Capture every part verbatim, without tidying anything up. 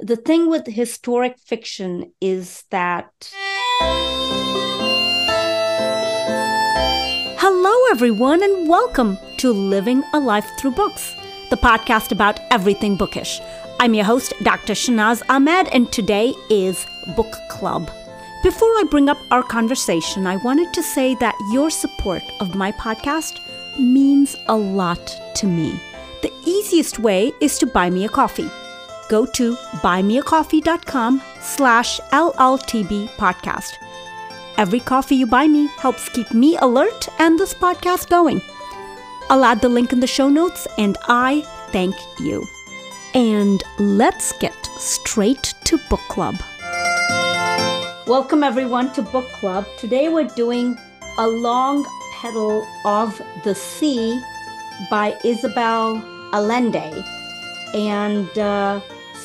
the thing with historic fiction is that... Hello, everyone, and welcome to Living a Life Through Books, the podcast about everything bookish. I'm your host, Doctor Shanaz Ahmed, and today is Book Club. Before I bring up our conversation, I wanted to say that your support of my podcast means a lot to me. The easiest way is to buy me a coffee. Go to buymeacoffee.com slash LLTB podcast. Every coffee you buy me helps keep me alert and this podcast going. I'll add the link in the show notes, and I thank you. And let's get straight to book club. Welcome everyone to Book Club. Today we're doing A Long Petal of the Sea by Isabel Allende. And uh,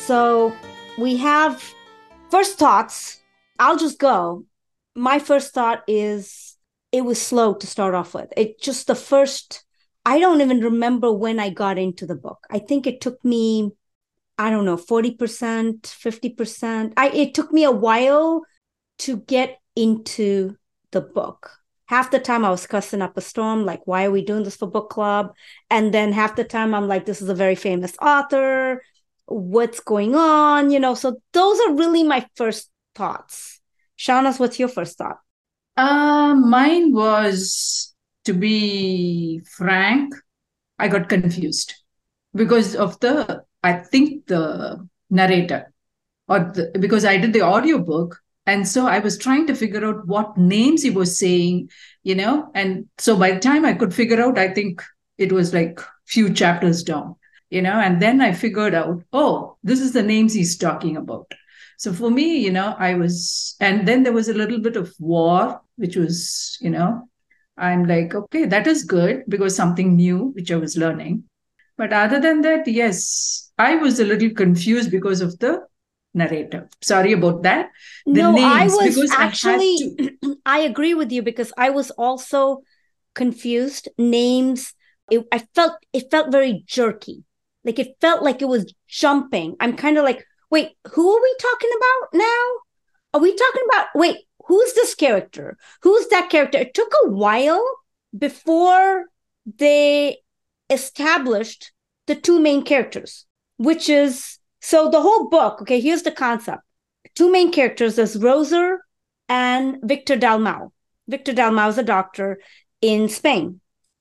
so we have first thoughts. I'll just go. My first thought is it was slow to start off with. It just the first, I don't even remember when I got into the book. I think it took me, I don't know, forty percent, fifty percent. I, it took me a while to get into the book. Half the time I was cussing up a storm, like, why are we doing this for book club? And then half the time I'm like, this is a very famous author. What's going on? You know, so those are really my first thoughts. Shanas, what's your first thought? Uh, mine was, to be frank, I got confused because of the, I think the narrator, or the, because I did the audiobook. And so I was trying to figure out what names he was saying, you know, and so by the time I could figure out, I think it was like few chapters down, you know, and then I figured out, oh, this is the names he's talking about. So for me, you know, I was, and then there was a little bit of war, which was, you know, I'm like, okay, that is good because something new, which I was learning. But other than that, yes, I was a little confused because of the narrator. Sorry about that. The no, names, I was because actually, I, had to... I agree with you because I was also confused. Names, it, I felt, it felt very jerky. Like it felt like it was jumping. I'm kind of like, wait, who are we talking about now? Are we talking about, wait, who's this character? Who's that character? It took a while before they established the two main characters, which is, so the whole book, okay, here's the concept. Two main characters, there's Roser and Victor Dalmau. Victor Dalmau is a doctor in Spain.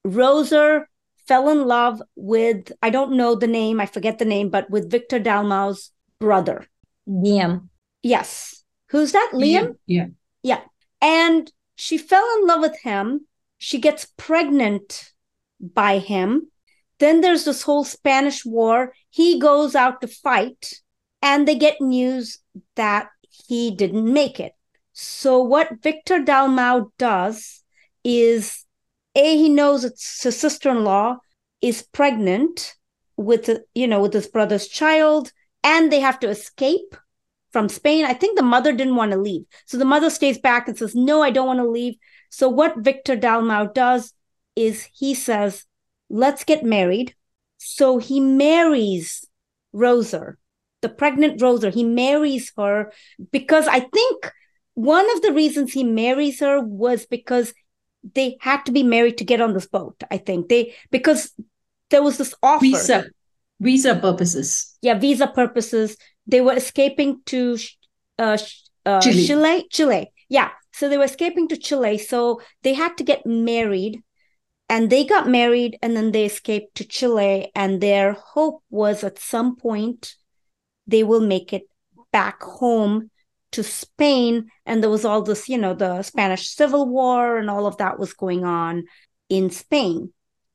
Roser fell in love with, I don't know the name, I forget the name, but with Victor Dalmau's brother. Liam. Yes. Who's that? Liam? Yeah. Yeah. And she fell in love with him. She gets pregnant by him. Then there's this whole Spanish war. He goes out to fight and they get news that he didn't make it. So what Victor Dalmau does is, A, he knows it's his sister-in-law is pregnant with, you know, with his brother's child, and they have to escape from Spain. I think the mother didn't want to leave. So the mother stays back and says, no, I don't want to leave. So what Victor Dalmau does is he says, let's get married. So he marries Roser, the pregnant Roser. He marries her because I think one of the reasons he marries her was because they had to be married to get on this boat. I think they, because there was this offer. Visa, visa purposes. Yeah, visa purposes. They were escaping to uh, uh, Chile. Chile. Chile. Yeah. So they were escaping to Chile. So they had to get married. And they got married and then they escaped to Chile. And their hope was at some point they will make it back home to Spain. And there was all this, you know, the Spanish Civil War and all of that was going on in Spain.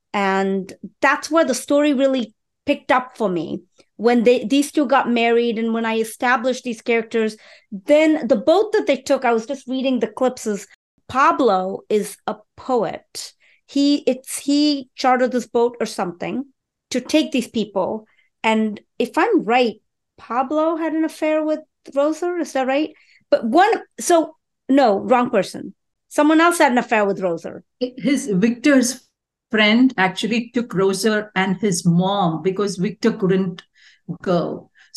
And that's where the story really picked up for me. When they these two got married and when I established these characters, then the boat that they took, I was just reading the clips, is Pablo is a poet. He it's he chartered this boat or something to take these people. And if I'm right, Pablo had an affair with Roser, is that right? But one, so no, wrong person. Someone else had an affair with Roser. His Victor's friend actually took Roser and his mom because Victor couldn't go.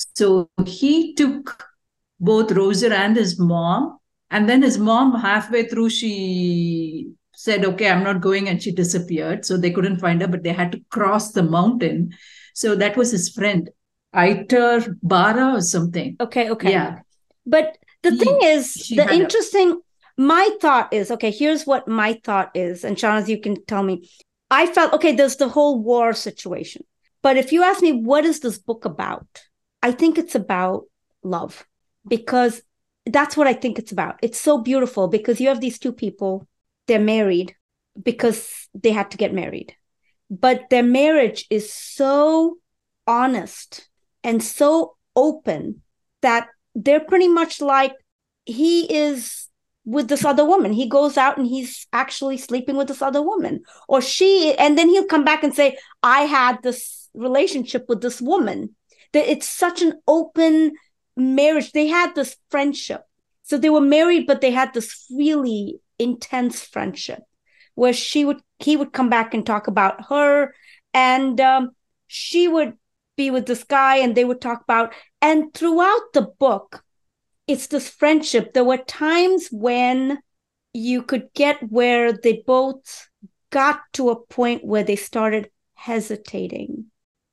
So he took both Roser and his mom. And then his mom, halfway through, she said, okay, I'm not going. And she disappeared. So they couldn't find her, but they had to cross the mountain. So that was his friend, Aitar Bara or something. Okay, okay. Yeah. But the He- thing is, she the had a- interesting, my thought is, okay, here's what my thought is. And Shahnaz, you can tell me. I felt, okay, there's the whole war situation. But if you ask me, what is this book about? I think it's about love, because that's what I think it's about. It's so beautiful because you have these two people, they're married because they had to get married. But their marriage is so honest and so open that they're pretty much like, he is with this other woman. He goes out and he's actually sleeping with this other woman, or she, and then he'll come back and say, I had this relationship with this woman. That it's such an open marriage. They had this friendship. So they were married, but they had this really intense friendship where she would, he would come back and talk about her, and um, she would be with this guy and they would talk about, and throughout the book, it's this friendship. There were times when you could get where they both got to a point where they started hesitating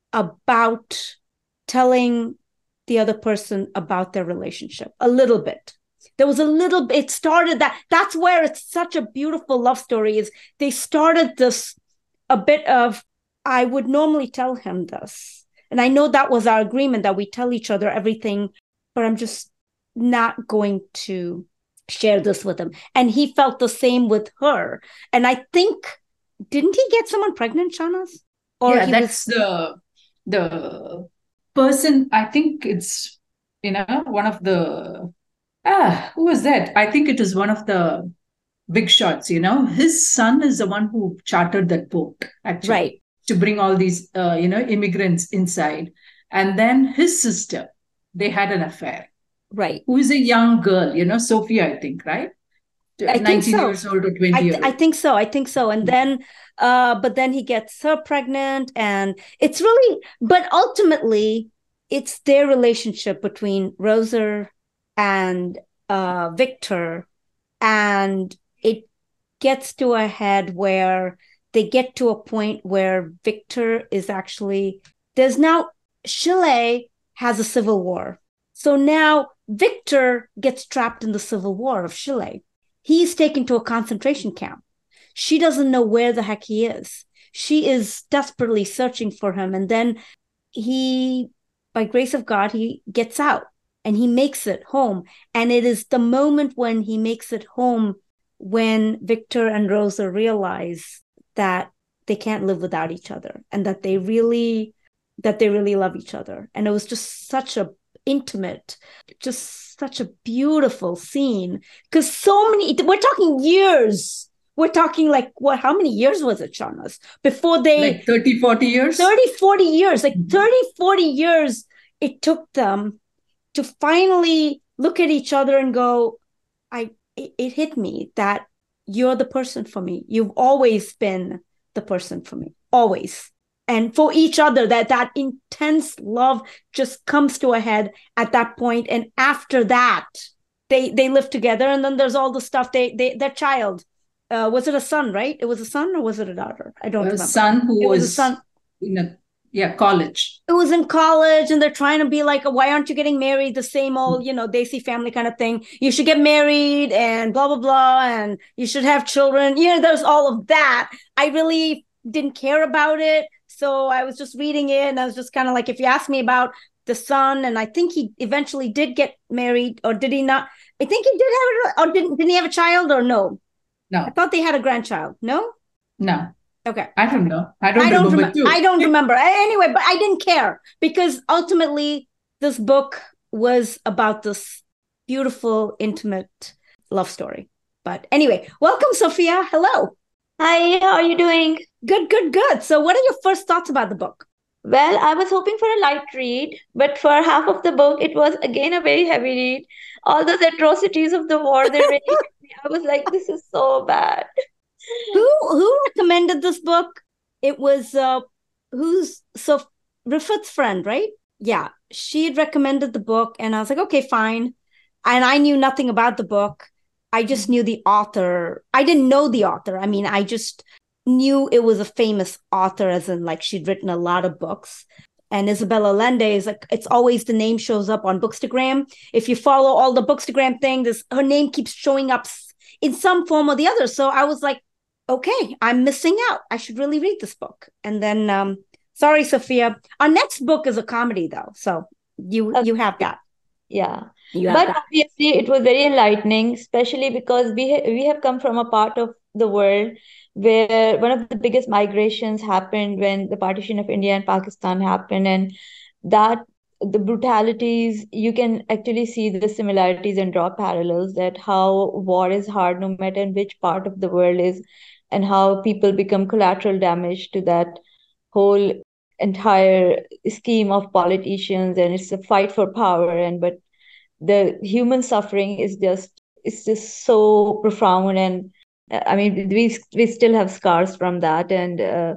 about telling the other person about their relationship a little bit. There was a little bit, it started that, that's where it's such a beautiful love story, is they started this a bit of, I would normally tell him this. And I know that was our agreement, that we tell each other everything, but I'm just not going to share this with him. And he felt the same with her. And I think, didn't he get someone pregnant, Shahnaz? Or yeah, he that's was... the the person. I think it's, you know, one of the ah, who was that? I think it is one of the big shots. You know, his son is the one who chartered that boat, actually, Right. to bring all these, uh, you know, immigrants inside. And then his sister, they had an affair. Right. Who is a young girl, you know, Sophia, I think, right? I think nineteen so. years old or twenty I, years th- I think so. I think so. And then, uh, but then he gets her pregnant, and it's really, but ultimately, it's their relationship between Roser and uh, Victor, and it gets to a head where they get to a point where Victor is actually, there's now, Chile has a civil war. So now Victor gets trapped in the civil war of Chile. He's taken to a concentration camp. She doesn't know where the heck he is. She is desperately searching for him. And then he, by grace of God, he gets out and he makes it home. And it is the moment when he makes it home when Victor and Rosa realize that they can't live without each other, and that they really, that they really love each other. And it was just such a intimate, just such a beautiful scene, because so many, we're talking years, we're talking like, what, how many years was it, Shahnaz, before they, like thirty, forty years, thirty, forty years, like thirty, forty years it took them to finally look at each other and go, I, it, it hit me that you're the person for me. You've always been the person for me, always. And for each other, that that intense love just comes to a head at that point. And after that, they they live together. And then there's all the stuff, they, they their child. Uh, was it a son, right? It was a son, or was it a daughter? I don't a remember. son who It was, was a son. in a, yeah, college. It was in college, and they're trying to be like, why aren't you getting married? The same old, you know, Desi family kind of thing. You should get married and blah, blah, blah. And you should have children. You know, there's all of that. I really didn't care about it. So I was just reading it, and I was just kind of like, if you ask me about the son, and I think he eventually did get married, or did he not? I think he did have it, or didn't, didn't he have a child, or no? No. I thought they had a grandchild. No? No. Okay. I don't know. I don't, I don't remember rem- too. I don't remember. Anyway, but I didn't care, because ultimately this book was about this beautiful, intimate love story. But anyway, welcome, Sophia. Hello. Hi, how are you doing? Good, good, good. So what are your first thoughts about the book? Well, I was hoping for a light read, but for half of the book, it was again a very heavy read. All those atrocities of the war, they really hit me. I was like, this is so bad. Who who recommended this book? It was uh who's so Rifat's friend, right? Yeah. she had recommended the book, and I was like, okay, fine. And I knew nothing about the book. I just knew the author. I didn't know the author. I mean, I just knew it was a famous author, as in like she'd written a lot of books. And Isabel Allende is like, it's always the name shows up on Bookstagram. If you follow all the Bookstagram things, her name keeps showing up in some form or the other. So I was like, okay, I'm missing out. I should really read this book. And then, um, sorry, Sophia, our next book is a comedy though. So you, Okay. you have that. Yeah. You have But that. obviously, it was very enlightening, especially because we ha we have come from a part of the world where one of the biggest migrations happened when the partition of India and Pakistan happened, and that the brutalities, you can actually see the similarities and draw parallels, that how war is hard no matter in which part of the world is, and how people become collateral damage to that whole entire scheme of politicians, and it's a fight for power. And but the human suffering is just, it's just so profound. And uh, I mean, we we still have scars from that. And uh,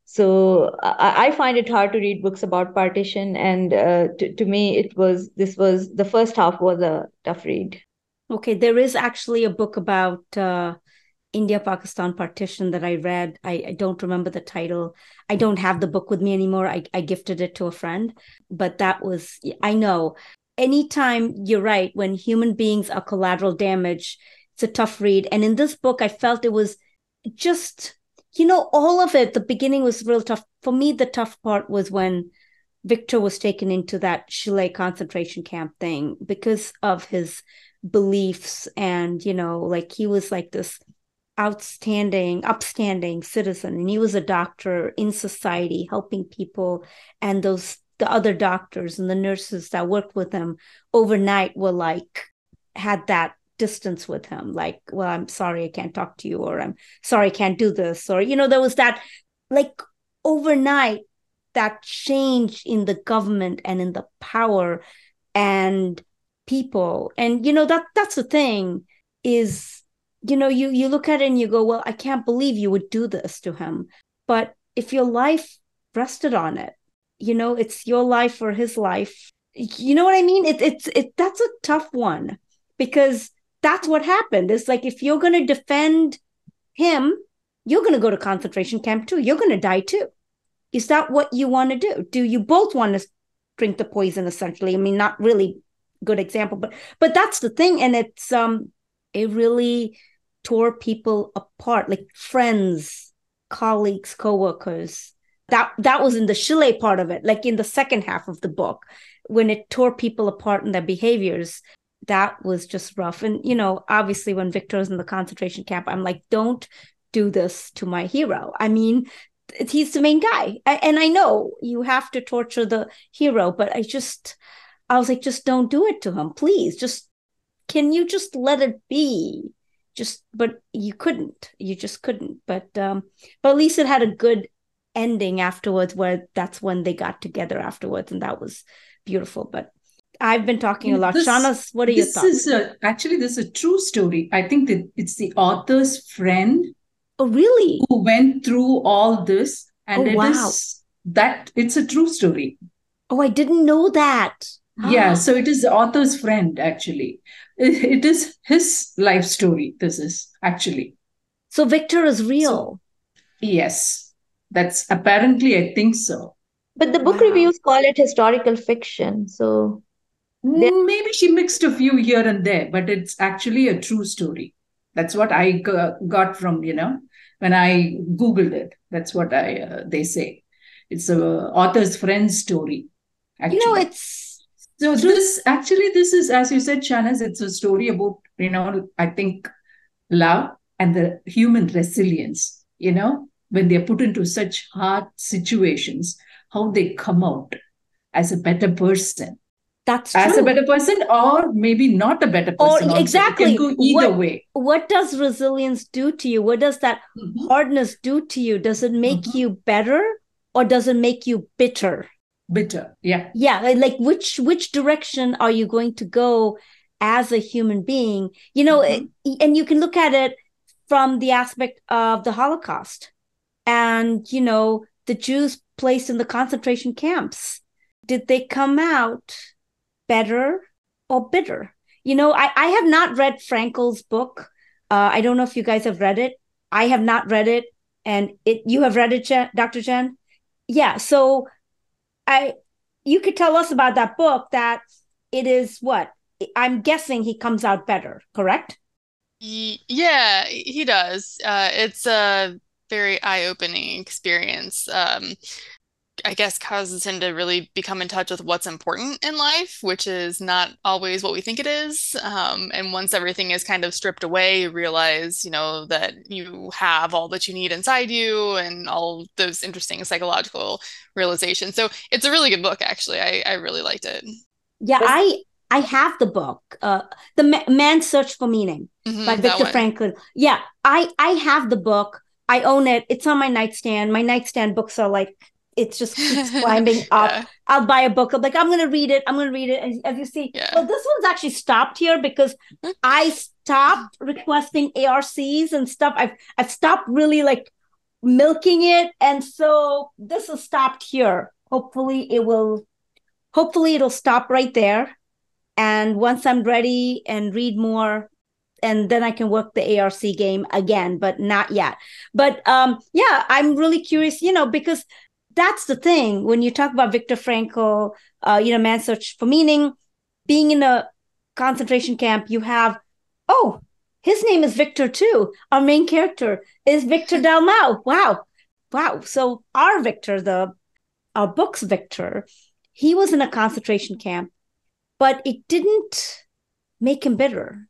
so I, I find it hard to read books about partition. And uh, to, to me, it was, this was, the first half was a tough read. Okay, there is actually a book about uh, India-Pakistan partition that I read. I, I don't remember the title. I don't have the book with me anymore. I, I gifted it to a friend. But that was, I know, anytime, you're right, when human beings are collateral damage, it's a tough read. And in this book, I felt it was just, you know, all of it. The beginning was real tough. For me, the tough part was when Victor was taken into that Chile concentration camp thing because of his beliefs. And, you know, like he was like this outstanding, upstanding citizen. And he was a doctor in society, helping people. And those, the other doctors and the nurses that worked with him overnight were like, had that distance with him. Like, well, I'm sorry, I can't talk to you, or I'm sorry, I can't do this. Or, you know, there was that, like, overnight, that change in the government and in the power and people. And, you know, that that's the thing is, you know, you, you look at it and you go, well, I can't believe you would do this to him. But if your life rested on it, you know, it's your life or his life. You know what I mean? It, it's, it, that's a tough one because that's what happened. It's like, if you're going to defend him, you're going to go to concentration camp too. You're going to die too. Is that what you want to do? Do you both want to drink the poison, essentially? I mean, not really good example, but but that's the thing. And it's um it really tore people apart, like friends, colleagues, coworkers. That that was in the Chile part of it, like in the second half of the book, when it tore people apart in their behaviors. That was just rough. And, you know, obviously when Victor was in the concentration camp, I'm like, don't do this to my hero. I mean, he's the main guy. And I know you have to torture the hero, but I just, I was like, just don't do it to him. Please, just, can you just let it be? Just, but you couldn't, you just couldn't. But, um, but at least it had a good ending afterwards, where that's when they got together afterwards. And that was beautiful. But I've been talking a lot. This, Shauna's, what are your thoughts? This is a, actually, this is a true story. I think that it's the author's friend. Oh, really? Who went through all this, and oh, it wow. is that it's a true story. Oh, I didn't know that. Yeah, so it is the author's friend, actually. It, it is his life story, this is actually. So Victor is real? So, yes, that's apparently, I think so. But the book wow. reviews call it historical fiction, so... Maybe she mixed a few here and there, but it's actually a true story. That's what I got from, you know, when I Googled it. That's what I uh, they say. It's a author's friend's story, actually. You know, it's... So this, actually, this is, as you said, Shahnaz, it's a story about, you know, I think, love and the human resilience, you know, when they're put into such hard situations, how they come out as a better person. That's true. As a better person, or maybe not a better person. Or exactly. It can go either what, way. What does resilience do to you? What does that mm-hmm. hardness do to you? Does it make mm-hmm. you better, or does it make you bitter? Bitter, yeah. Yeah, like which which direction are you going to go as a human being? You know, mm-hmm. and you can look at it from the aspect of the Holocaust and, you know, the Jews placed in the concentration camps. did they come out better or bitter? You know, I, I have not read Frankel's book. Uh, I don't know if you guys have read it. I have not read it. And it you have read it, Jen, Doctor Jen? Yeah. So I you could tell us about that book, that it is what? I'm guessing he comes out better, correct? Y- Yeah, he does. Uh, it's a very eye-opening experience. Um, I guess causes him to really become in touch with what's important in life, which is not always what we think it is. Um, and once everything is kind of stripped away, you realize, you know, that you have all that you need inside you and all those interesting psychological realizations. So it's a really good book, actually. I, I really liked it. Yeah, I I have the book, uh, The Ma- Man's Search for Meaning Mhm, by that Viktor one. Frankl. Yeah, I I have the book. I own it. It's on my nightstand. My nightstand books are like, it just keeps climbing up. Yeah, I'll buy a book. I'm like, I'm gonna read it. I'm gonna read it. And as you see, yeah. well, this one's actually stopped here because I stopped requesting A R Cs and stuff. I've I've stopped really like milking it, and so this is stopped here. Hopefully, it will. Hopefully, it'll stop right there. And once I'm ready and read more, and then I can work the A R C game again, but not yet. But um, yeah, I'm really curious, you know, because that's the thing when you talk about Viktor Frankl, uh, you know, Man's Search for Meaning, being in a concentration camp, you have, oh, his name is Victor too. Our main character is Victor Dalmau. Wow. Wow. So our Victor, the our book's Victor, he was in a concentration camp, but it didn't make him bitter.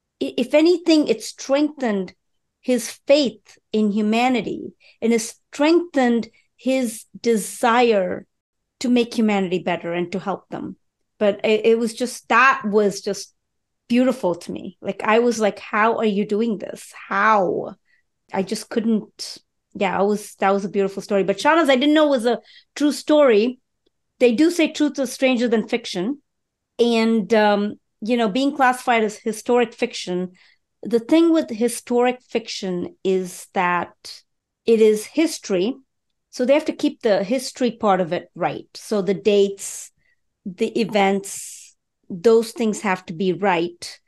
If anything, it strengthened his faith in humanity, and it strengthened his desire to make humanity better and to help them. But it, it was just, that was just beautiful to me. Like, I was like, how are you doing this? How? I just couldn't. Yeah, it was, that was a beautiful story. But Shahnaz, I didn't know it was a true story. They do say truth is stranger than fiction. And, um, you know, being classified as historic fiction, the thing with historic fiction is that it is history. So they have to keep the history part of it right. So the dates, the events, those things have to be right.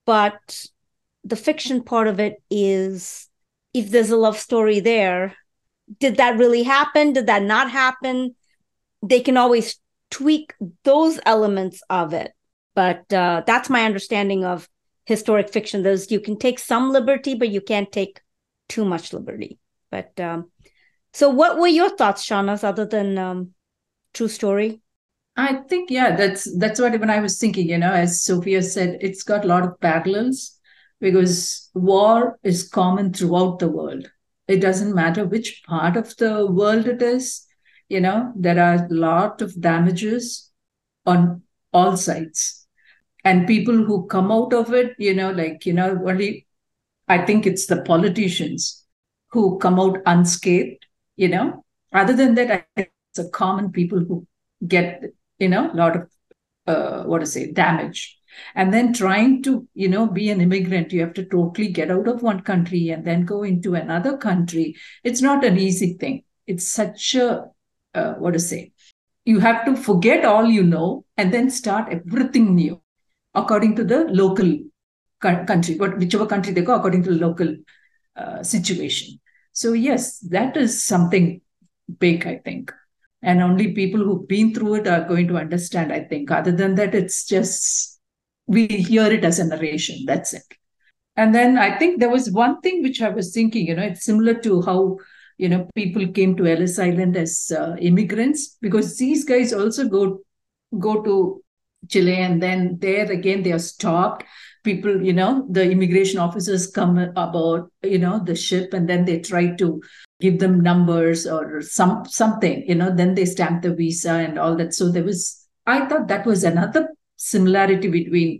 But the fiction part of it is, if there's a love story there, did that really happen? Did that not happen? They can always tweak those elements of it. But uh, that's my understanding of historic fiction. There's, you can take some liberty, but you can't take too much liberty. But um, so what were your thoughts, Shahnaz, other than um, true story? I think, yeah, that's that's what even I was thinking, you know, as Sophia said, it's got a lot of parallels because war is common throughout the world. It doesn't matter which part of the world it is, you know, there are a lot of damages on all sides. And people who come out of it, you know, like, you know, only, I think it's the politicians who come out unscathed, you know. Other than that, I think it's a common people who get, you know, a lot of, uh, what to say, damage. And then trying to, you know, be an immigrant, you have to totally get out of one country and then go into another country. It's not an easy thing. It's such a, uh, what to say, you have to forget all you know and then start everything new according to the local country, whichever country they go, according to the local uh, situation. So yes, that is something big, I think. And only people who've been through it are going to understand, I think. Other than that, it's just, we hear it as a narration. That's it. And then I think there was one thing which I was thinking, you know, it's similar to how, you know, people came to Ellis Island as uh, immigrants, because these guys also go go to Chile, and then there again they are stopped. People, you know, the immigration officers come aboard, you know, the ship, and then they try to give them numbers or some something, you know, then they stamp the visa and all that. So there was, I thought that was another similarity between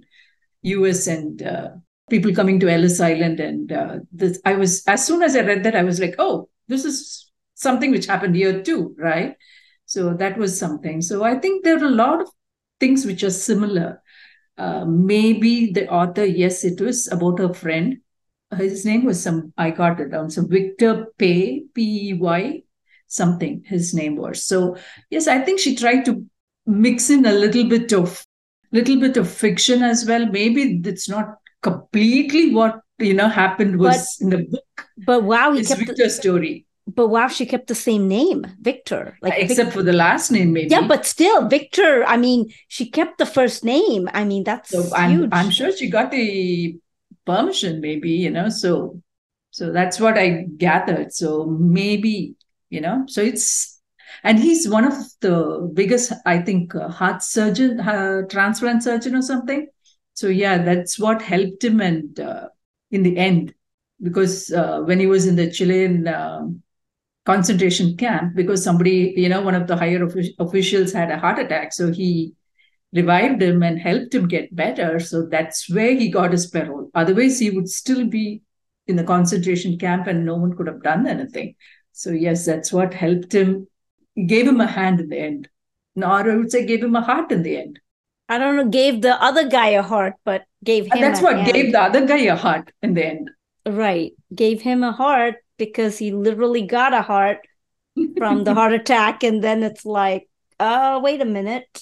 U S and uh, people coming to Ellis Island. And uh, this, I was, as soon as I read that, I was like, oh, this is something which happened here too, right? So that was something. So I think there are a lot of things which are similar. Uh, maybe the author, yes, it was about her friend. His name was some, I got it down, some Victor Pey, P E Y, something his name was. So yes, I think she tried to mix in a little bit of little bit of fiction as well. Maybe it's not completely what you know happened was But in the book. but wow, he It's kept the, Victor's story, but wow, she kept the same name, Victor. Like Vic- except for the last name, maybe. yeah, but still, Victor. I mean, she kept the first name. I mean, that's So I'm huge. I'm sure she got the permission, maybe, you know. So so that's what I gathered. So maybe, you know, so it's and he's one of the biggest, I think, uh, heart surgeon, uh, transplant surgeon or something. So yeah, that's what helped him, and uh, in the end, because uh, when he was in the Chilean uh, concentration camp, because somebody, you know, one of the higher offic- officials had a heart attack, so he revived him and helped him get better. So that's where he got his parole. Otherwise, he would still be in the concentration camp and no one could have done anything. So, yes, that's what helped him, gave him a hand in the end. Or I would say gave him a heart in the end. I don't know, gave the other guy a heart, but gave him And that's a what hand. gave the other guy a heart in the end. Right. Gave him a heart because he literally got a heart from the heart attack. And then it's like, oh, wait a minute.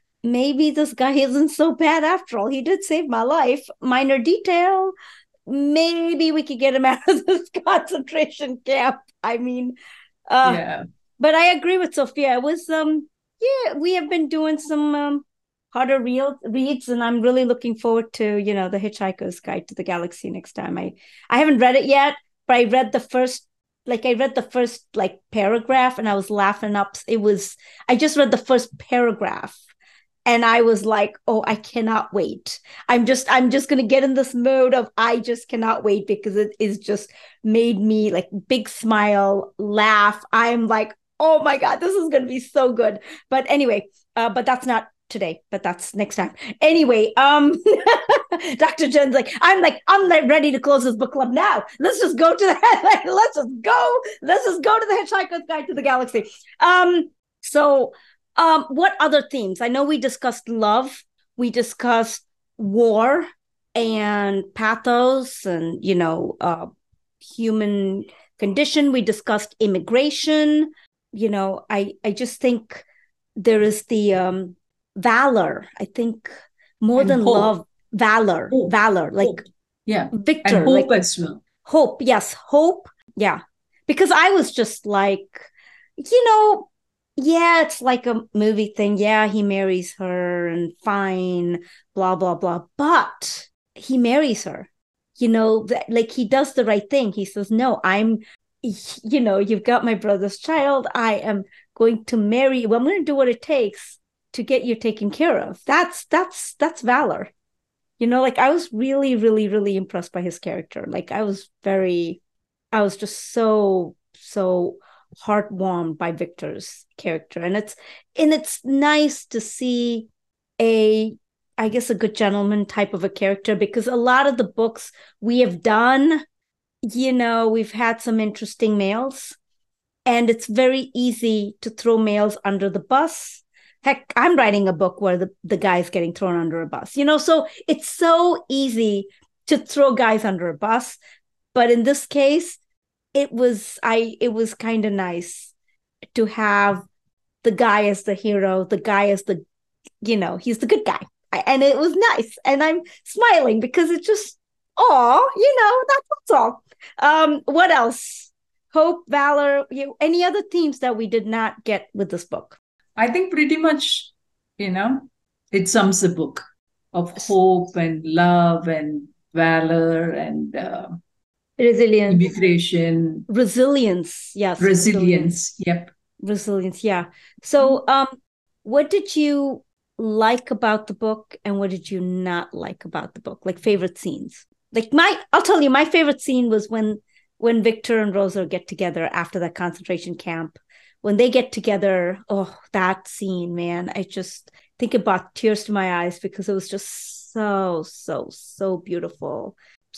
Maybe this guy isn't so bad after all. He did save my life. Minor detail. Maybe we could get him out of this concentration camp. I mean, uh, Yeah. but I agree with Sophia. It was, um, yeah, we have been doing some um, harder real reads, and I'm really looking forward to, you know, The Hitchhiker's Guide to the Galaxy next time. I, I haven't read it yet, but I read the first, like I read the first like paragraph and I was laughing up. It was, I just read the first paragraph. And I was like, oh, I cannot wait. I'm just, I'm just going to get in this mode of, I just cannot wait, because it is just made me like big smile, laugh. I'm like, oh my God, this is going to be so good. But anyway, uh, but that's not today, but that's next time. Anyway, um, Doctor Jen's like, I'm like, I'm like ready to close this book club now. Let's just go to the, let's just go. Let's just go to the Hitchhiker's Guide to the Galaxy. Um, so, Um, what other themes? I know we discussed love, we discussed war and pathos and, you know, uh, human condition. We discussed immigration. You know, I, I just think there is the um, valor, I think, more And than hope. love, valor, Hope. valor, like Hope. Yeah. Victor. And hope like, as well. Hope, yes, hope. Yeah. Because I was just like, you know, yeah, it's like a movie thing. Yeah, he marries her and fine, blah, blah, blah. But he marries her. You know, that, like he does the right thing. He says, no, I'm, you know, you've got my brother's child. I am going to marry you. I'm going to do what it takes to get you taken care of. That's, that's, that's valor. You know, like I was really, really, really impressed by his character. Like I was very, I was just so, so heartwarmed by Victor's character. And it's and it's nice to see a, I guess, a good gentleman type of a character, because a lot of the books we have done, you know, we've had some interesting males, and it's very easy to throw males under the bus. Heck, I'm writing a book where the, the guy's getting thrown under a bus, you know, so it's so easy to throw guys under a bus. But in this case, it was I it was kind of nice to have the guy as the hero, the guy as the, you know, he's the good guy. And it was nice. And I'm smiling because it's just, oh, you know, that's, that's all. Um, what else? Hope, valor, you, any other themes that we did not get with this book? I think pretty much, you know, it sums the book of hope and love and valor and uh, Resilience. immigration. Resilience, yes. Resilience, yep. Resilience, yeah. So um, what did you like about the book and what did you not like about the book? Like favorite scenes? Like my, I'll tell you, my favorite scene was when when Victor and Rosa get together after that concentration camp. When they get together, oh, that scene, man, I just think it brought tears to my eyes because it was just so, so, so beautiful,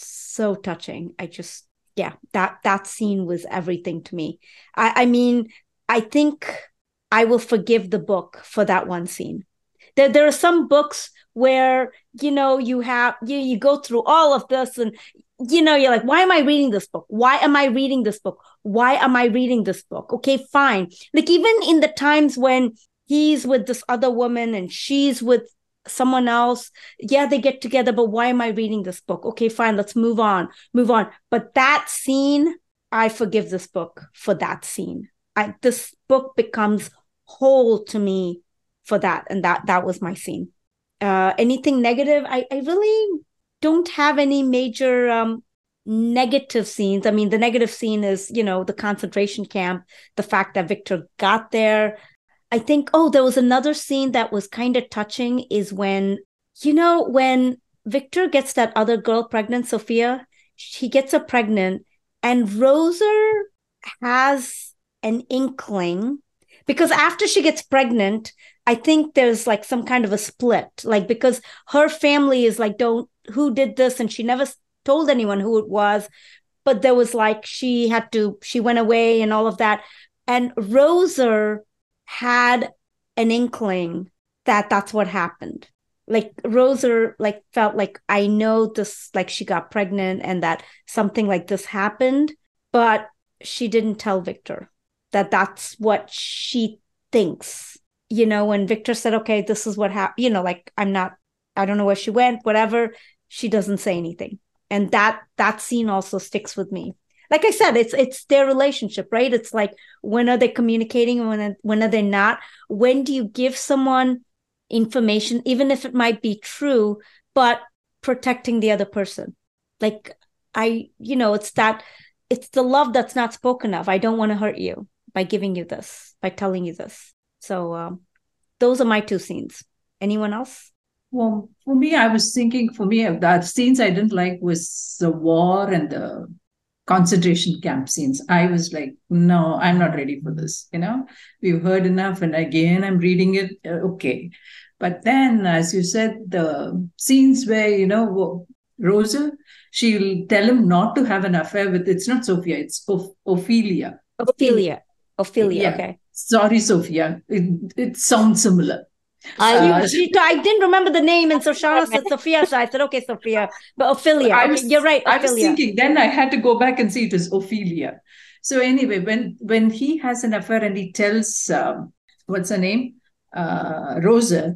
so touching. I just, yeah, that that scene was everything to me. I, I mean, I think I will forgive the book for that one scene. There, there are some books where, you know, you have, you, you go through all of this and, you know, you're like, why am I reading this book? Why am I reading this book? Why am I reading this book? Okay, fine. Like even in the times when, he's with this other woman and she's with someone else. Yeah, they get together, but why am I reading this book? Okay, fine, let's move on, move on. But that scene, I forgive this book for that scene. I, this book becomes whole to me for that. And that that was my scene. Uh, anything negative? I, I really don't have any major um, negative scenes. I mean, the negative scene is, you know, the concentration camp, the fact that Victor got there. I think, oh, there was another scene that was kind of touching is when, you know, when Victor gets that other girl pregnant, Sophia, he gets her pregnant, and Roser has an inkling, because after she gets pregnant, I think there's like some kind of a split, like because her family is like, don't, who did this? And she never told anyone who it was, but there was like, she had to, she went away and all of that. And Roser had an inkling that that's what happened. Like Roser like felt like, I know this, like she got pregnant and that something like this happened, but she didn't tell Victor that that's what she thinks. You know, when Victor said, okay, this is what happened, you know, like, I'm not, I don't know where she went, whatever, she doesn't say anything. And that, that scene also sticks with me. Like I said, it's, it's their relationship, right? It's like, when are they communicating and when, when are they not? When do you give someone information, even if it might be true, but protecting the other person? Like, I, you know, it's that, it's the love that's not spoken of. I don't want to hurt you by giving you this, by telling you this. So um, those are my two scenes. Anyone else? Well, for me, I was thinking, for me, the scenes I didn't like was the war and the concentration camp scenes. I was like, no, I'm not ready for this. You know, we've heard enough. And again, I'm reading it. Uh, okay. But then, as you said, the scenes where, you know, Rosa, she'll tell him not to have an affair with, it's not Sophia, it's Oph- Ophelia. Ophelia. Ophelia, yeah. Okay. Sorry, Sophia. It, it sounds similar. I Uh, she, she, I didn't remember the name, and so Shauna said Sophia, so I said, okay, Sophia. But Ophelia, I okay, was, you're right, I was Ophelia. thinking, then I had to go back and see it was Ophelia. So anyway, when, when he has an affair and he tells, um, what's her name? Uh, Rosa,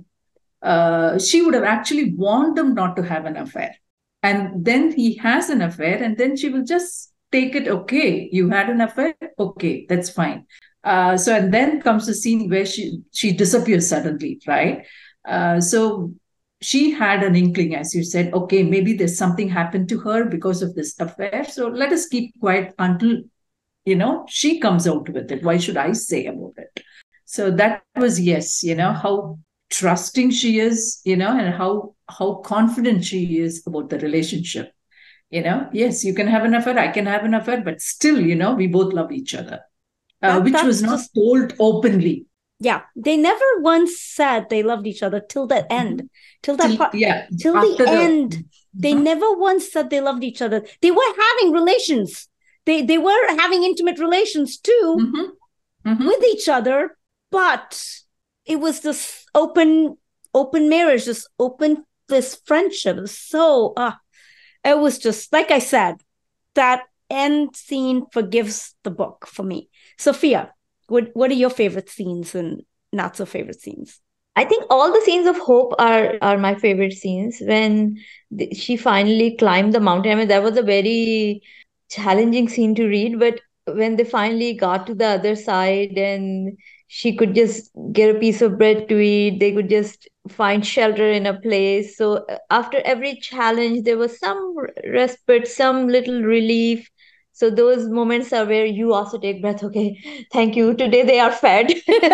uh, she would have actually warned him not to have an affair. And then he has an affair, and then she will just take it, okay, you had an affair? Okay, that's fine. Uh, so, and then comes the scene where she, she disappears suddenly, right? Uh, so she had an inkling, as you said, okay, maybe there's something happened to her because of this affair. So let us keep quiet until, you know, she comes out with it. Why should I say about it? So that was, yes, you know, how trusting she is, you know, and how, how confident she is about the relationship. You know, yes, you can have an affair, I can have an affair, but still, you know, we both love each other. Uh, That- which that's was not just- told openly. Yeah, they never once said they loved each other till the end, till that Till- part, yeah, till after the end. They Mhm. never once said they loved each other. They were having relations. They they were having intimate relations too Mhm. Mhm. with each other, but it was this open open marriage, this open this friendship. So uh it was just like I said, that end scene forgives the book for me. Sophia, what what are your favorite scenes and not so favorite scenes? I think all the scenes of hope are are my favorite scenes. When th- she finally climbed the mountain, I mean, that was a very challenging scene to read. But when they finally got to the other side and she could just get a piece of bread to eat, they could just find shelter in a place. So uh, after every challenge, there was some r- respite, some little relief. So those moments are where you also take breath. Okay, thank you. Today they are fed.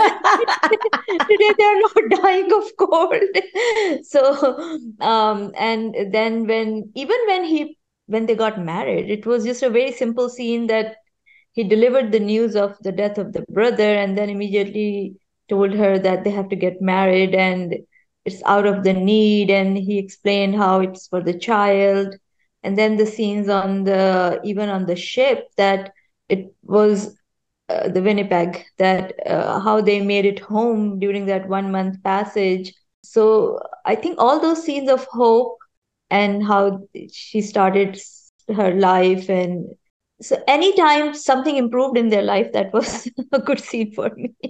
Today they are not dying of cold. So um and then when even when he when they got married, it was just a very simple scene that he delivered the news of the death of the brother and then immediately told her that they have to get married and it's out of the need, and he explained how it's for the child. And then the scenes on the even on the ship, that it was uh, the Winnipeg, that uh, how they made it home during that one month passage. So I think all those scenes of hope and how she started her life, and so anytime something improved in their life, that was a good scene for me.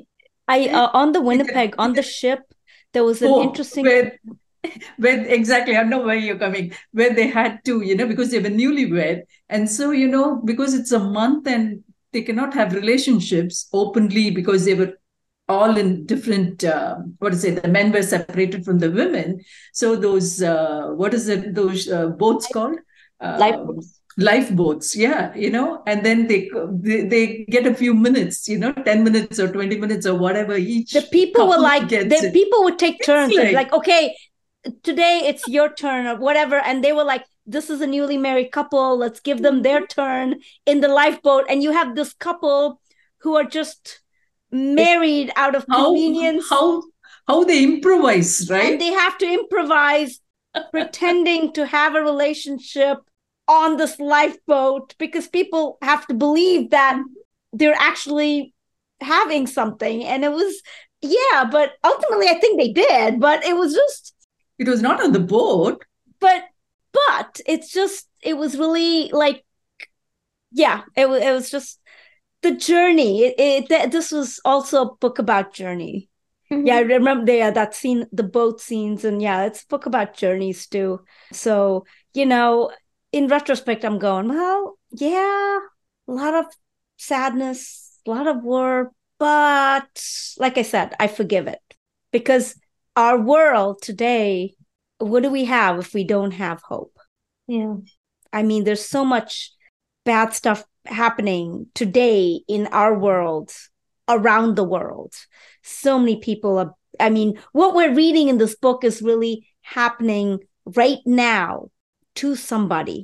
I uh, on the Winnipeg, on the ship, there was an Oh, interesting. where, where exactly, I know where you're coming, where they had to, you know, because they were newlywed. And so, you know, because it's a month and they cannot have relationships openly because they were all in different, uh, what is it, the men were separated from the women. So those, uh, what is it, those uh, boats called? Um, Lifeboats. lifeboats, yeah, you know, and then they, they they get a few minutes, you know, ten minutes or twenty minutes or whatever each The people were couple like, gets the it. people would take It's turns and like, like, okay, today it's your turn or whatever. And they were like, this is a newly married couple. Let's give them their turn in the lifeboat. And you have this couple who are just married out of how convenience. how how they improvise, right? And they have to improvise, pretending to have a relationship on this lifeboat because people have to believe that they're actually having something. And it was, yeah, but ultimately I think they did, but it was just, It was not on the boat. but, but it's just, it was really like, yeah, it was, it was just the journey. It, it th- this was also a book about journey. Mhm. Yeah, I remember yeah, that scene, the boat scenes, and yeah, it's a book about journeys too. So, you know, in retrospect, I'm going, well, yeah, a lot of sadness, a lot of war, but like I said, I forgive it because our world today, what do we have if we don't have hope? Yeah. I mean, there's so much bad stuff happening today in our world, around the world. So many people are, I mean, what we're reading in this book is really happening right now to somebody.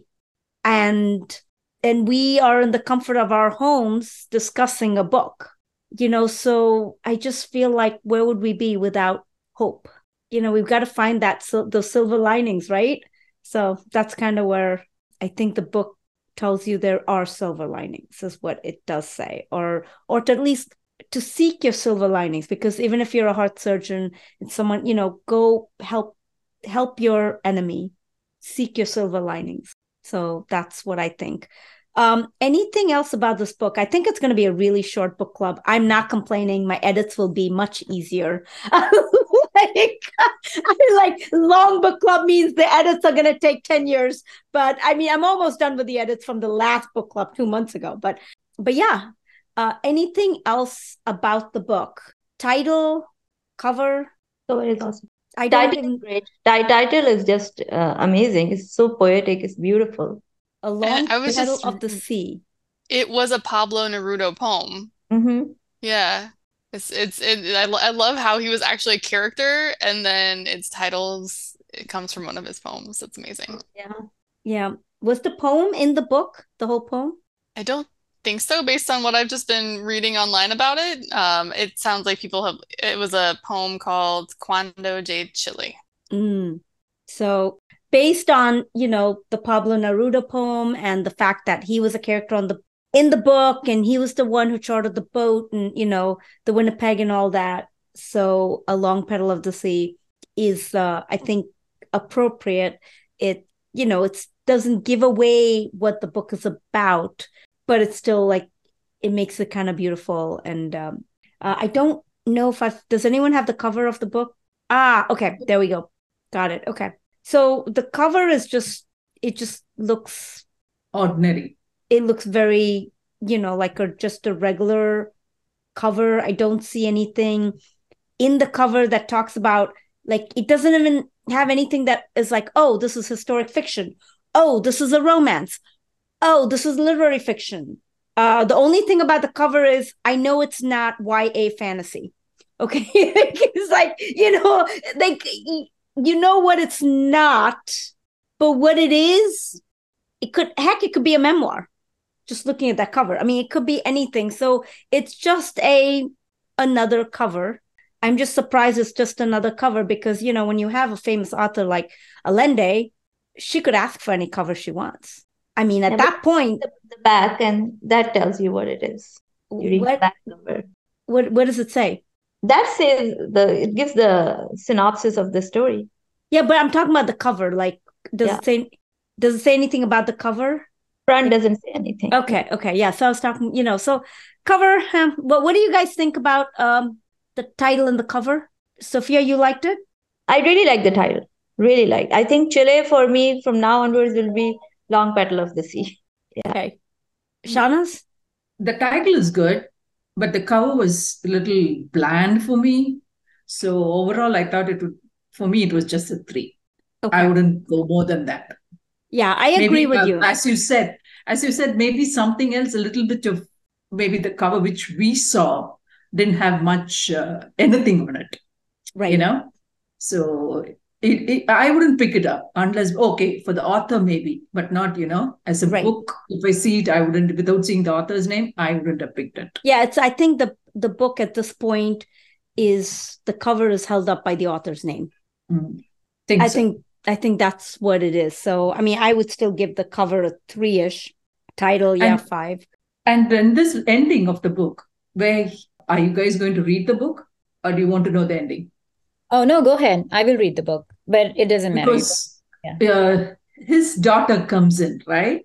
And and we are in the comfort of our homes discussing a book. You know, so I just feel like where would we be without hope? You know, we've got to find that those silver linings, right? So that's kind of where I think the book tells you there are silver linings, is what it does say, or or to at least to seek your silver linings, because even if you're a heart surgeon and someone, you know, go help help your enemy, seek your silver linings. So that's what I think. Um, anything else about this book? I think it's going to be a really short book club. I'm not complaining. My edits will be much easier. like, I like long book club means the edits are going to take ten years. But I mean, I'm almost done with the edits from the last book club two months ago. But, but yeah, uh, anything else about the book? Title, cover? So it is awesome. I don't Title is even, great. Ti- title is just uh, amazing. It's so poetic. It's beautiful. A And Long I was Petal just, of the Sea. it was a Pablo Neruda poem. Mm-hmm. Yeah. It's it's it, I, lo- I love how he was actually a character and then its titles it comes from one of his poems. That's amazing. Yeah. Yeah. Was the poem in the book, the whole poem? I don't think so based on what I've just been reading online about it. Um, it sounds like people have it was a poem called Cuando Jade Chile. Mm. So based on, you know, the Pablo Neruda poem and the fact that he was a character on the in the book and he was the one who chartered the boat and, you know, the Winnipeg and all that. So A Long Petal of the Sea is, uh, I think, appropriate. It, you know, it doesn't give away what the book is about, but it's still like, it makes it kind of beautiful. And um, uh, I don't know if I've, does anyone have the cover of the book? Ah, okay, there we go. Got it. Okay. So the cover is just, it just looks, Ordinary. it looks very, you know, like a just a regular cover. I don't see anything in the cover that talks about, like, it doesn't even have anything that is like, oh, this is historic fiction. Oh, this is a romance. Oh, this is literary fiction. Uh, the only thing about the cover is I know it's not Y A fantasy. Okay. It's like, you know, like, you know what it's not, but what it is, it could, heck, it could be a memoir. Just looking at that cover. I mean, it could be anything. So it's just a another cover. I'm just surprised it's just another cover because, you know, when you have a famous author like Allende, she could ask for any cover she wants. I mean, at Yeah, that point, the, the back, and that tells you what it is. You read the what back cover. what what does it say? That says the it gives the synopsis of the story. Yeah, but I'm talking about the cover. Like, does Yeah. it say does it say anything about the cover? Front doesn't say anything. Okay, okay, yeah. So I was talking, you know, so cover. Um, what what do you guys think about um the title and the cover? Sophia, you liked it? I really like the title. Really like. I think Chile for me from now onwards will be Long Petal of the Sea. Yeah. Okay. Shahnaz? The title is good, but the cover was a little bland for me. So overall, I thought it would, for me, it was just a three. Okay. I wouldn't go more than that. Yeah, I agree Maybe, with uh, you. As you said, as you said, maybe something else, a little bit of, maybe the cover which we saw didn't have much, uh, anything on it, Right. you know? So it, it, I wouldn't pick it up unless, okay, for the author maybe, but not, you know, as a Right. book. If I see it, I wouldn't, without seeing the author's name, I wouldn't have picked it. Yeah, it's. I think the the book at this point is the cover is held up by the author's name. Mm. Think I so. think I think that's what it is. So I mean, I would still give the cover a three-ish. Title, yeah, And- five. And then this ending of the book, where are you guys going to read the book, or do you want to know the ending? Oh, no, go ahead. I will read the book, but it doesn't matter. Because uh, his daughter comes in, right?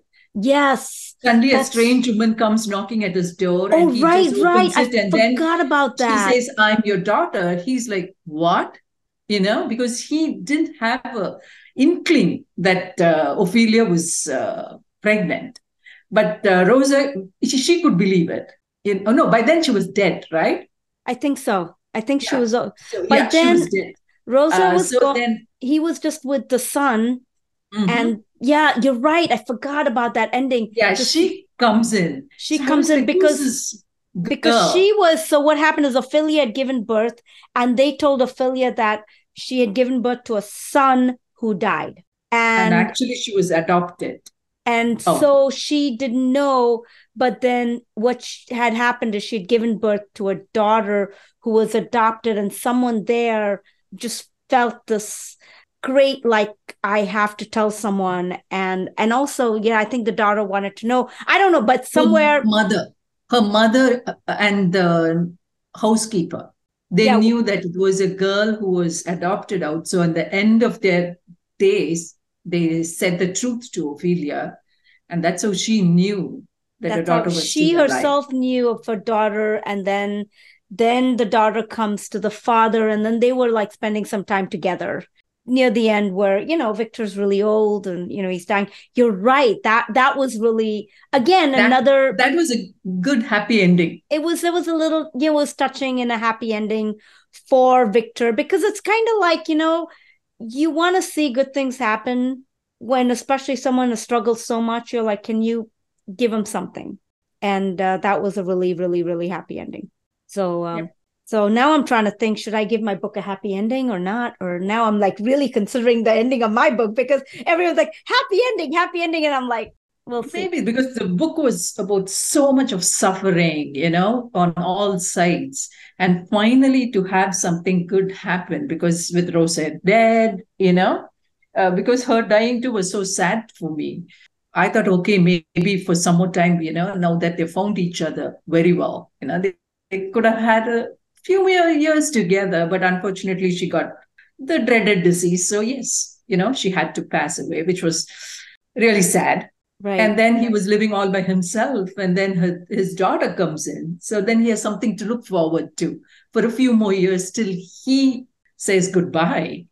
Yes. Suddenly, a That's- strange woman comes knocking at his door, Oh, and he right, just right. opens I it, and then forgot about that. she says, "I'm your daughter." He's like, "What?" You know, because he didn't have a inkling that uh, Ophelia was uh, pregnant, but uh, Rosa, she, she could believe it. In, oh no, by then she was dead, right? I think so. I think she Yeah. was. uh, So, By yeah, then, she was dead. Rosa Uh, was so gone. then, He was just with the son. mhm. And yeah, you're right. I forgot about that ending. yeah, Just- she comes in. She So I comes was in like, who's because this because girl? she was. So what happened is Ophelia had given birth, and they told Ophelia that she had given birth to a son who died, and and actually she was adopted. and Oh. so she didn't know. But then what sh- had happened is she had given birth to a daughter who was adopted, and someone there just felt this great, like, I have to tell someone. And and also, yeah, I think the daughter wanted to know. I don't know, but somewhere, Her mother, her mother uh, and the housekeeper, they Yeah. knew that it was a girl who was adopted out. So at the end of their days, they said the truth to Ophelia, and that's how she knew that her that's how daughter was she still alive. herself knew of her daughter. And then then the daughter comes to the father, and then they were like spending some time together near the end, where, you know, Victor's really old and, you know, he's dying. You're right. That that was really, again, That- another That was a good, happy ending. it was it was a little, yeah, it was touching and a happy ending for Victor, because it's kind of like, you know, you want to see good things happen when, especially someone has struggled so much, you're like, can you give him something? And uh, that was a really, really, really happy ending. So um, Yep. so now I'm trying to think, should I give my book a happy ending or not? Or now I'm like really considering the ending of my book, because everyone's like, happy ending, happy ending. And I'm like, we'll see. Maybe because the book was about so much of suffering, you know, on all sides. And finally to have something good happen, because with Rosa dead, you know, uh, because her dying too was so sad for me. I thought, okay, maybe for some more time, you know, now that they found each other very well, you know, they, they could have had a few more years together, but unfortunately she got the dreaded disease. So yes, you know, she had to pass away, which was really sad. Right. And then he was living all by himself, and then her, his daughter comes in. So then he has something to look forward to for a few more years till he says goodbye.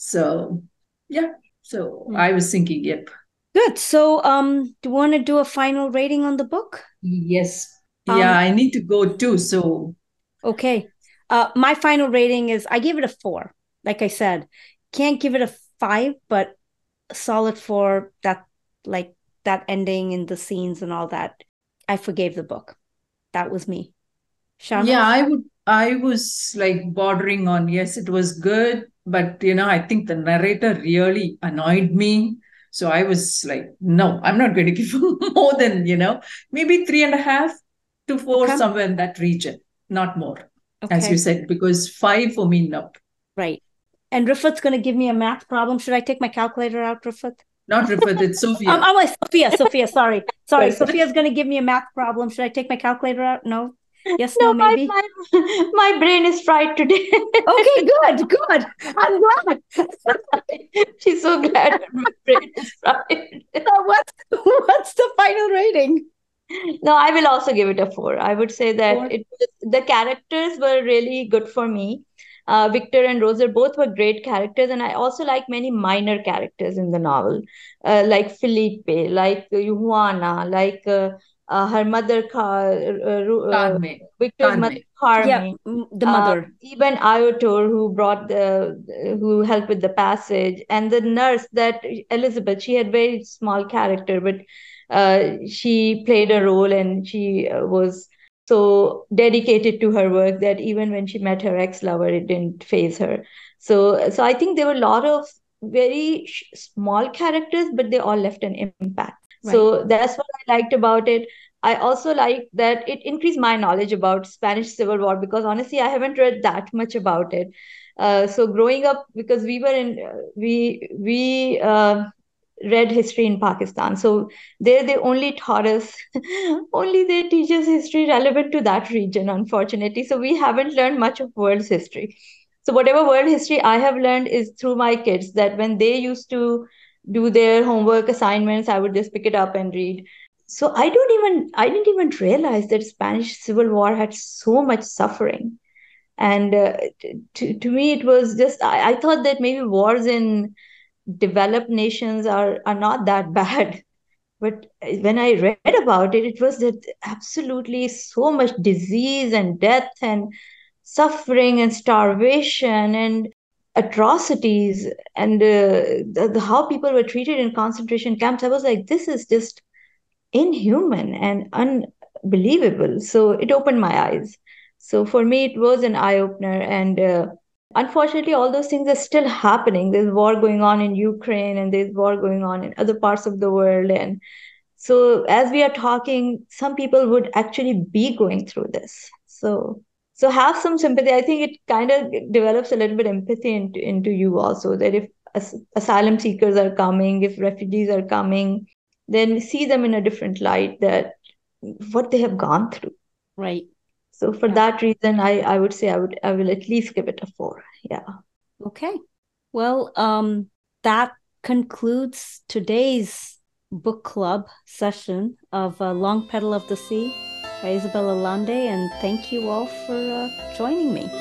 So yeah, so Hmm. I was thinking, yep, Good. So um, do you want to do a final rating on the book? yes, Um, yeah, I need to go too. So Okay. Uh, my final rating is, I give it a four. Like I said, can't give it a five, but a solid four. That, like, that ending and the scenes and all that. I forgave the book. That was me. Shauna? yeah, I would, I was like bordering on, yes, it was good, but you know, I think the narrator really annoyed me. So I was like, no, I'm not going to give more than, you know, maybe three and a half to four, Okay. somewhere in that region, not more, as Okay. you said, because five for me, no. Right. And Rifat's going to give me a math problem. Should I take my calculator out, Rifat? Not Rifat, it's Sophia. Um, oh, wait, Sophia, Sophia, sorry. Sorry, Yes. Sophia's going to give me a math problem. Should I take my calculator out? No? Yes, No, no, my, maybe? my, my brain is fried today. Okay, good, good. I'm glad. She's so glad that my brain is fried. So what's, what's the final rating? No, I will also give it a four. I would say that Four? it was the characters were really good for me. Uh, Victor and Roser both were great characters, and I also like many minor characters in the novel, uh, like Felipe, like Juana, like uh, uh, her mother, Car- uh, Ru- uh, Carme. Victor's mother, Carme. Yeah, Carmen. m- the Uh, mother. even Iotor, who brought the, who helped with the passage, and the nurse, that Elizabeth, she had very small character, but uh, she played a role, and she uh, was so dedicated to her work that even when she met her ex-lover, it didn't faze her. So, so I think there were a lot of very sh- small characters, but they all left an impact. Right. So that's what I liked about it. I also like that it increased my knowledge about Spanish Civil War, because honestly, I haven't read that much about it. Uh, so growing up, because we were in, uh, we we uh, read history in Pakistan. So there they only taught us, only they teach us history relevant to that region, unfortunately. So we haven't learned much of world's history. So whatever world history I have learned is through my kids, that when they used to do their homework assignments, I would just pick it up and read. So I don't even, I didn't even realize that Spanish Civil War had so much suffering. And uh, to, to me, it was just, I, I thought that maybe wars in developed nations are, are not that bad. But when I read about it, it was that absolutely so much disease and death and suffering and starvation and atrocities, and uh, the, the, how people were treated in concentration camps. I was like, this is just inhuman and unbelievable. So it opened my eyes. So for me, it was an eye opener. And uh, unfortunately, all those things are still happening. There's war going on in Ukraine, and there's war going on in other parts of the world. And so as we are talking, some people would actually be going through this. So so have some sympathy. I think it kind of develops a little bit empathy into, into you also, that if as, asylum seekers are coming, if refugees are coming, then see them in a different light, that what they have gone through. Right. So for Yeah. that reason, I, I would say I would I will at least give it a four. Yeah. Okay. Well, um, that concludes today's book club session of uh, Long Petal of the Sea by Isabella Allende, and thank you all for uh, joining me.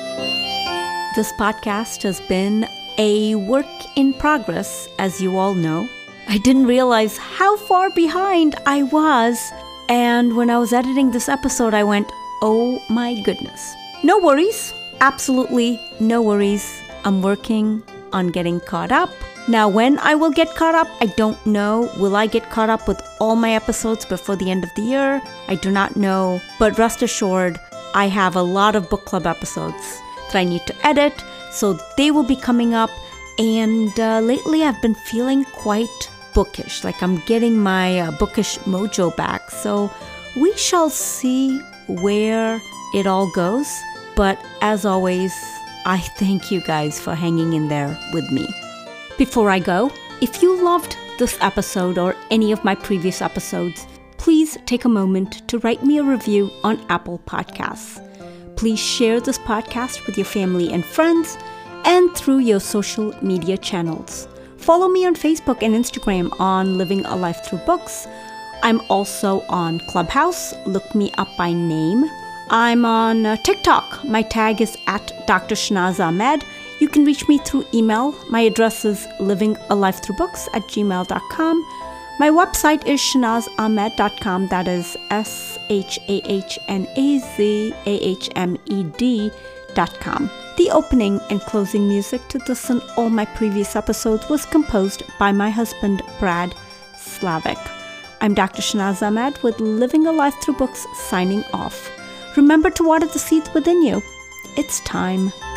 This podcast has been a work in progress, as you all know. I didn't realize how far behind I was, and when I was editing this episode, I went, oh my goodness. No worries, absolutely no worries. I'm working on getting caught up. Now, when I will get caught up, I don't know. Will I get caught up with all my episodes before the end of the year? I do not know, but rest assured, I have a lot of book club episodes that I need to edit, so they will be coming up. And uh, lately I've been feeling quite bookish, like I'm getting my uh, bookish mojo back. So we shall see where it all goes. But as always, I thank you guys for hanging in there with me. Before I go, if you loved this episode or any of my previous episodes, please take a moment to write me a review on Apple Podcasts. Please share this podcast with your family and friends and through your social media channels. Follow me on Facebook and Instagram on Living a Life Through Books. I'm also on Clubhouse. Look me up by name. I'm on uh, TikTok. My tag is at Doctor Shahnaz Ahmed. You can reach me through email. My address is living a life through books at gmail dot com. My website is shahnaz ahmed dot com. That is S H A H N A Z A H M E D dot com. The opening and closing music to this and all my previous episodes was composed by my husband, Brad Slavic. I'm Doctor Shahnaz Ahmed with Living a Life Through Books, signing off. Remember to water the seeds within you. It's time